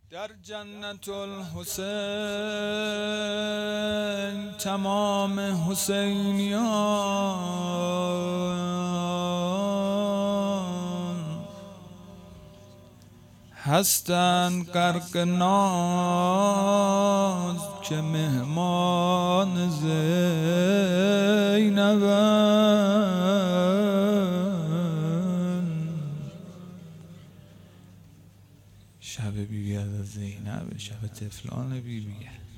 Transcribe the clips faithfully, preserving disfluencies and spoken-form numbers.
در جنت الحسین تمام حسینیان هستند غرق ناز که مهمان زینبند. شب بیبی از زینب، شب طفلان بیبی.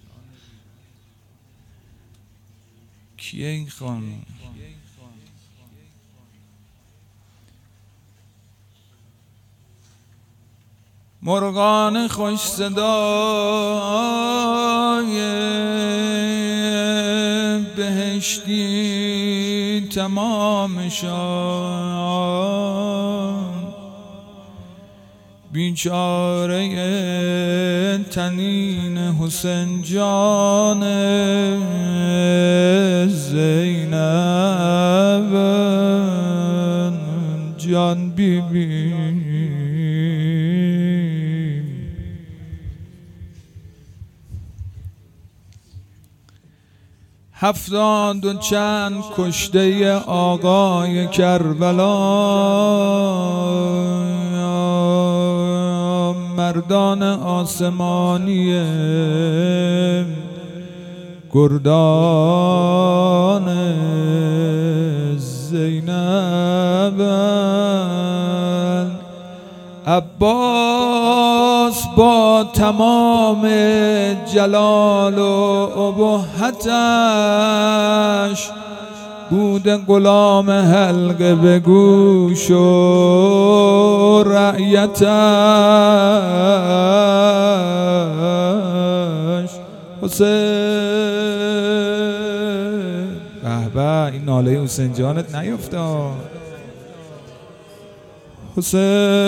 کیه این خانم؟ مرغان خوش صدای بهشتی تمامشان، بیچاره تنین حسین جان زینب جان بی بی. هفتاد و چند کشته آقای کربلا، مردان آسمانی گردان زینب. عباس با تمام جلال و ابهتش بود غلام حلقه به گوش و رعیتش. حسین به به، این ناله حسین جانت نیفتاد. حسین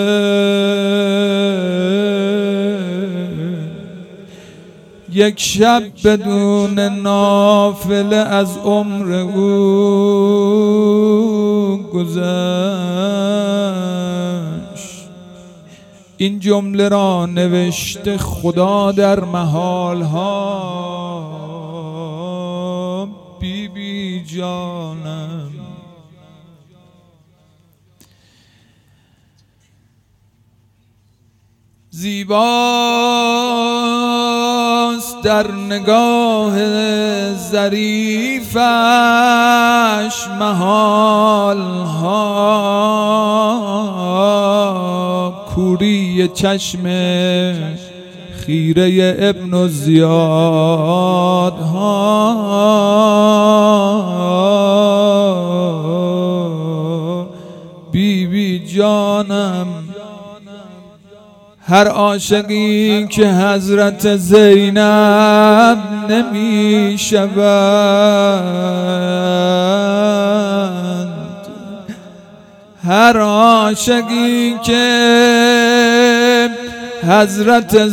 یک شب بدون نافله از عمر او گذشت. این جمله را نوشته خدا در محال ها. بی بی جانم زیباست در نگاه ظریفش محال ها. کوری چشم خیره ابن زیاد ها. بی بی جانم هر عاشقی که حضرت زینب نمی شوند، هر عاشقی که حضرت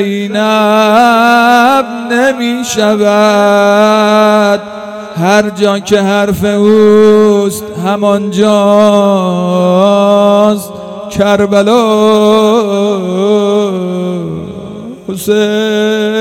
زینب نمی شود، هر جا که حرف اوست همانجاست کربلا. حسین